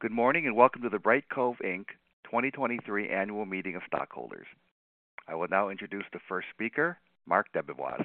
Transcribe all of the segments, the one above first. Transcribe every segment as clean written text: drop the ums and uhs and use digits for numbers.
Good morning and welcome to the Bright Cove Inc. 2023 Annual Meeting of Stockholders. I will now introduce the first speaker, Marc DeBevoise.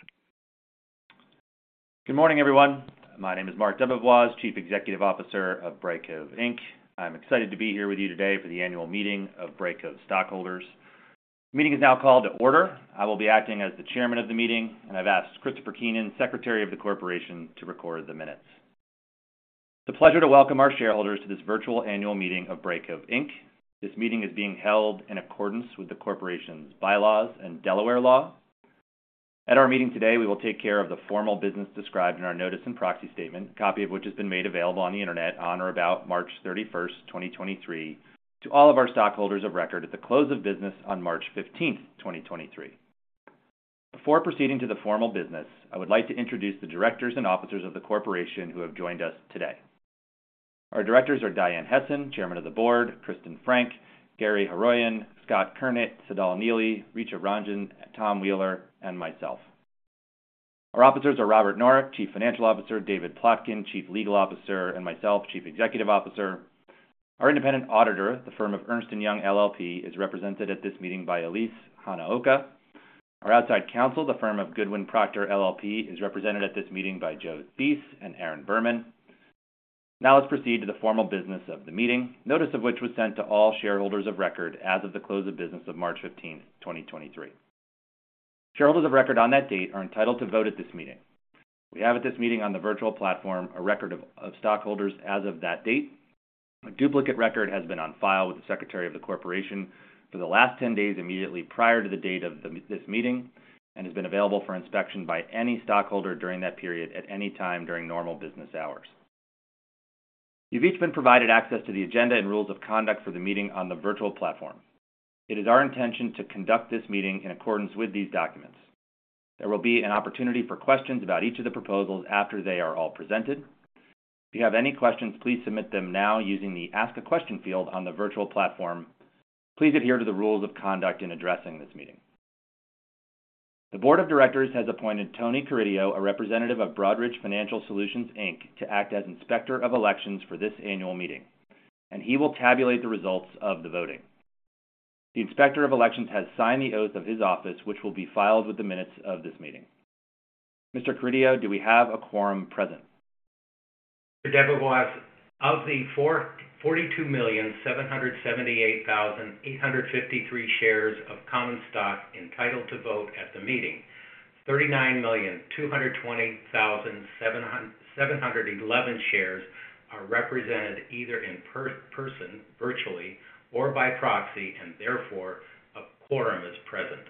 Good morning, everyone. My name is Marc DeBevoise, Chief Executive Officer of Bright Cove Inc. I'm excited to be here with you today for the annual meeting of Bright Cove stockholders. The meeting is now called to order. I will be acting as the chairman of the meeting, and I've asked Christopher Keenan, Secretary of the Corporation, to record the minutes. It's a pleasure to welcome our shareholders to this virtual annual meeting of Bright Cove Inc. This meeting is being held in accordance with the corporation's bylaws and Delaware law. At our meeting today, we will take care of the formal business described in our notice and proxy statement, a copy of which has been made available on the internet on or about March 31st, 2023, to all of our stockholders of record at the close of business on March 15th, 2023. Before proceeding to the formal business, I would like to introduce the directors and officers of the corporation who have joined us today. Our directors are Diane Hessen, Chairman of the Board, Kristen Frank, Gary Haroyan, Scott Kernett, Sadal Neely, Richa Ranjan, Tom Wheeler, and myself. Our officers are Robert Noreck, Chief Financial Officer, David Plotkin, Chief Legal Officer, and myself, Chief Executive Officer. Our independent auditor, the firm of Ernst & Young LLP, is represented at this meeting by Elise Hanaoka. Our outside counsel, the firm of Goodwin Procter LLP, is represented at this meeting by Joe Thies and Aaron Berman. Now let's proceed to the formal business of the meeting, notice of which was sent to all shareholders of record as of the close of business of March 15, 2023. Shareholders of record on that date are entitled to vote at this meeting. We have at this meeting on the virtual platform a record of stockholders as of that date. A duplicate record has been on file with the Secretary of the Corporation for the last 10 days immediately prior to the date of this meeting and has been available for inspection by any stockholder during that period at any time during normal business hours. You've each been provided access to the agenda and rules of conduct for the meeting on the virtual platform. It is our intention to conduct this meeting in accordance with these documents. There will be an opportunity for questions about each of the proposals after they are all presented. If you have any questions, please submit them now using the Ask a Question field on the virtual platform. Please adhere to the rules of conduct in addressing this meeting. The Board of Directors has appointed Tony Carideo, a representative of Broadridge Financial Solutions, Inc., to act as Inspector of Elections for this annual meeting, and he will tabulate the results of the voting. The Inspector of Elections has signed the oath of his office, which will be filed with the minutes of this meeting. Mr. Carideo, do we have a quorum present? Mr. DeBevoise, of the 42,778,853 shares of common stock entitled to vote at the meeting, 39,220,711 shares are represented either in person, virtually, or by proxy, and therefore a quorum is present.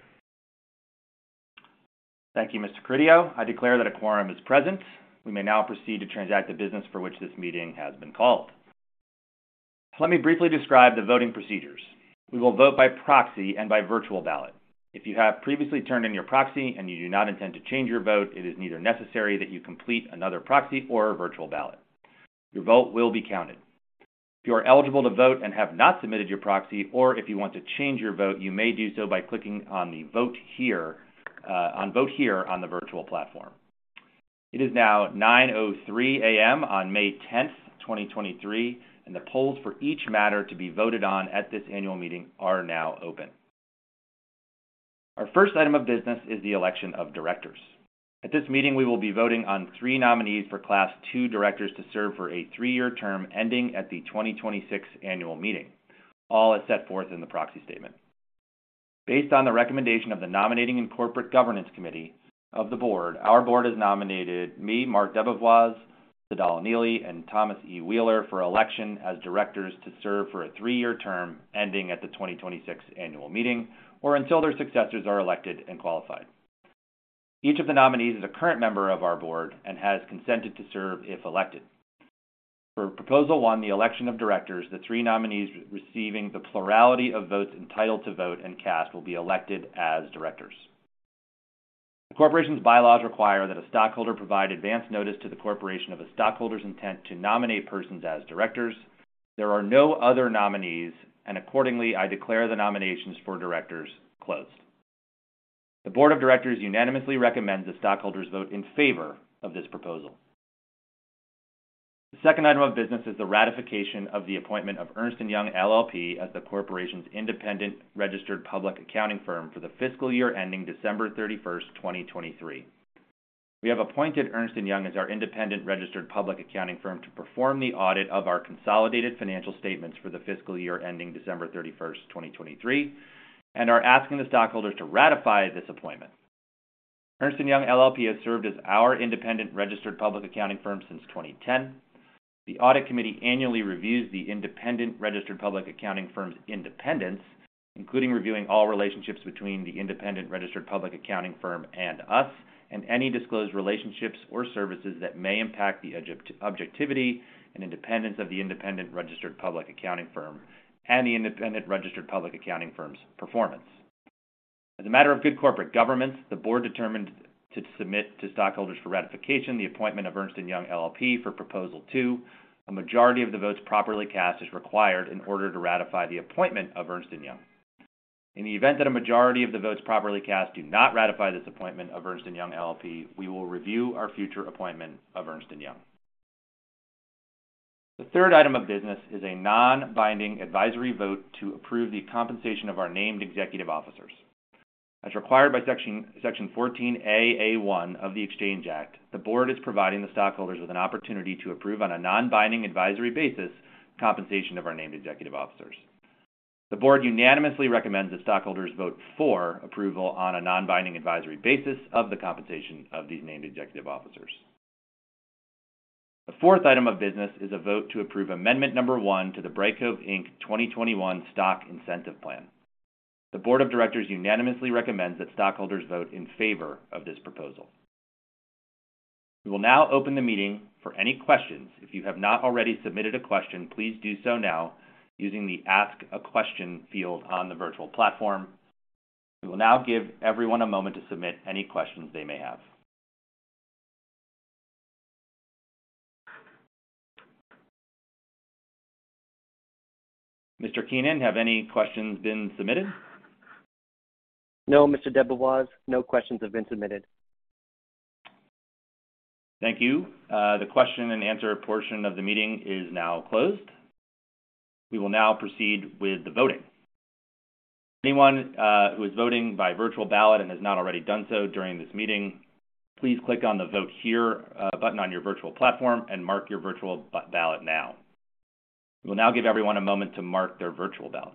Thank you, Mr. Carideo. I declare that a quorum is present. We may now proceed to transact the business for which this meeting has been called. Let me briefly describe the voting procedures. We will vote by proxy and by virtual ballot. If you have previously turned in your proxy and you do not intend to change your vote, it is neither necessary that you complete another proxy or a virtual ballot. Your vote will be counted. If you are eligible to vote and have not submitted your proxy, or if you want to change your vote, you may do so by clicking on the Vote Here on the virtual platform. It is now 9:03 a.m. on May 10th, 2023, and the polls for each matter to be voted on at this annual meeting are now open. Our first item of business is the election of directors. At this meeting, we will be voting on 3 nominees for Class II directors to serve for a 3-year term ending at the 2026 annual meeting, all as set forth in the proxy statement. Based on the recommendation of the Nominating and Corporate Governance Committee of the Board, our Board has nominated me, Marc DeBevoise, Sadal Neely, and Thomas E. Wheeler for election as directors to serve for a 3-year term ending at the 2026 annual meeting or until their successors are elected and qualified. Each of the nominees is a current member of our board and has consented to serve if elected. For Proposal 1, the election of directors, the 3 nominees receiving the plurality of votes entitled to vote and cast will be elected as directors. The corporation's bylaws require that a stockholder provide advance notice to the corporation of a stockholder's intent to nominate persons as directors. There are no other nominees, and accordingly, I declare the nominations for directors closed. The Board of Directors unanimously recommends that stockholders vote in favor of this proposal. The second item of business is the ratification of the appointment of Ernst & Young LLP as the corporation's independent registered public accounting firm for the fiscal year ending December 31st, 2023. We have appointed Ernst & Young as our independent registered public accounting firm to perform the audit of our consolidated financial statements for the fiscal year ending December 31st, 2023, and are asking the stockholders to ratify this appointment. Ernst & Young LLP has served as our independent registered public accounting firm since 2010. The Audit Committee annually reviews the independent registered public accounting firm's independence, including reviewing all relationships between the independent registered public accounting firm and us, and any disclosed relationships or services that may impact the objectivity and independence of the independent registered public accounting firm and the independent registered public accounting firm's performance. As a matter of good corporate governance, the board determined to submit to stockholders for ratification the appointment of Ernst & Young LLP for Proposal 2. A majority of the votes properly cast is required in order to ratify the appointment of Ernst & Young. In the event that a majority of the votes properly cast do not ratify this appointment of Ernst & Young LLP, we will review our future appointment of Ernst & Young. The third item of business is a non-binding advisory vote to approve the compensation of our named executive officers. As required by Section 14A(a)(1) of the Exchange Act, the board is providing the stockholders with an opportunity to approve on a non-binding advisory basis compensation of our named executive officers. The board unanimously recommends that stockholders vote for approval on a non-binding advisory basis of the compensation of these named executive officers. The fourth item of business is a vote to approve Amendment Number 1 to the Brightcove Inc. 2021 Stock Incentive Plan. The Board of Directors unanimously recommends that stockholders vote in favor of this proposal. We will now open the meeting for any questions. If you have not already submitted a question, please do so now using the Ask a Question field on the virtual platform. We will now give everyone a moment to submit any questions they may have. Mr. Keenan, have any questions been submitted? No, Mr. Debevoise, no questions have been submitted. Thank you. The question and answer portion of the meeting is now closed. We will now proceed with the voting. Anyone who is voting by virtual ballot and has not already done so during this meeting, please click on the Vote Here button on your virtual platform and mark your virtual ballot now. We will now give everyone a moment to mark their virtual ballots.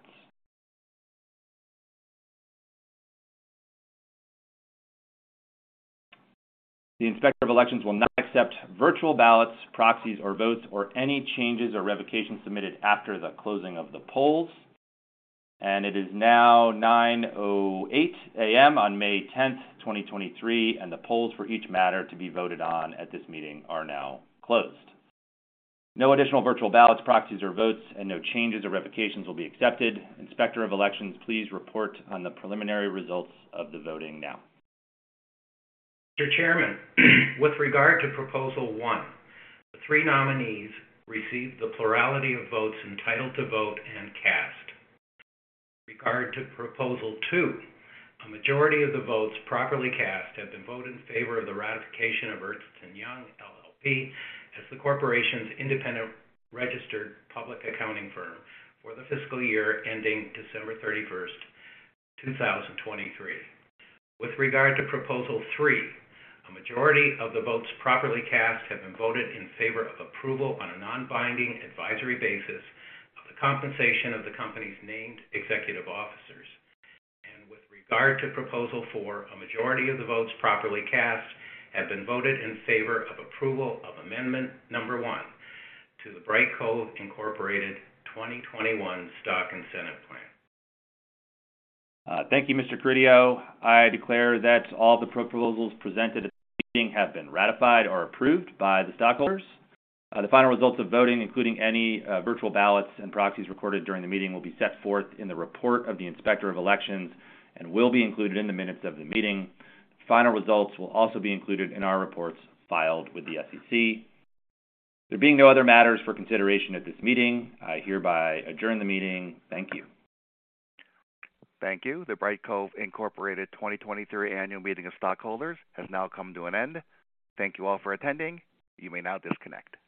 The Inspector of Elections will not accept virtual ballots, proxies, or votes, or any changes or revocations submitted after the closing of the polls. And it is now 9:08 a.m. on May 10th, 2023, and the polls for each matter to be voted on at this meeting are now closed. No additional virtual ballots, proxies, or votes, and no changes or revocations will be accepted. Inspector of Elections, please report on the preliminary results of the voting now. Mr. Chairman, with regard to Proposal 1, the three nominees received the plurality of votes entitled to vote and cast. With regard to Proposal 2, a majority of the votes properly cast have been voted in favor of the ratification of Ernst & Young LLP as the corporation's independent registered public accounting firm for the fiscal year ending December 31st, 2023. With regard to Proposal 3, a majority of the votes properly cast have been voted in favor of approval on a non-binding advisory basis of the compensation of the company's named executive officers. And with regard to Proposal 4, a majority of the votes properly cast have been voted in favor of approval of Amendment Number 1 to the Brightcove Incorporated 2021 Stock Incentive Plan. Thank you, Mr. Carideo. I declare that all the proposals presented at the meeting have been ratified or approved by the stockholders. The final results of voting, including any virtual ballots and proxies recorded during the meeting, will be set forth in the report of the Inspector of Elections and will be included in the minutes of the meeting. Final results will also be included in our reports filed with the SEC. There being no other matters for consideration at this meeting, I hereby adjourn the meeting. Thank you. Thank you. The Brightcove Incorporated 2023 Annual Meeting of Stockholders has now come to an end. Thank you all for attending. You may now disconnect.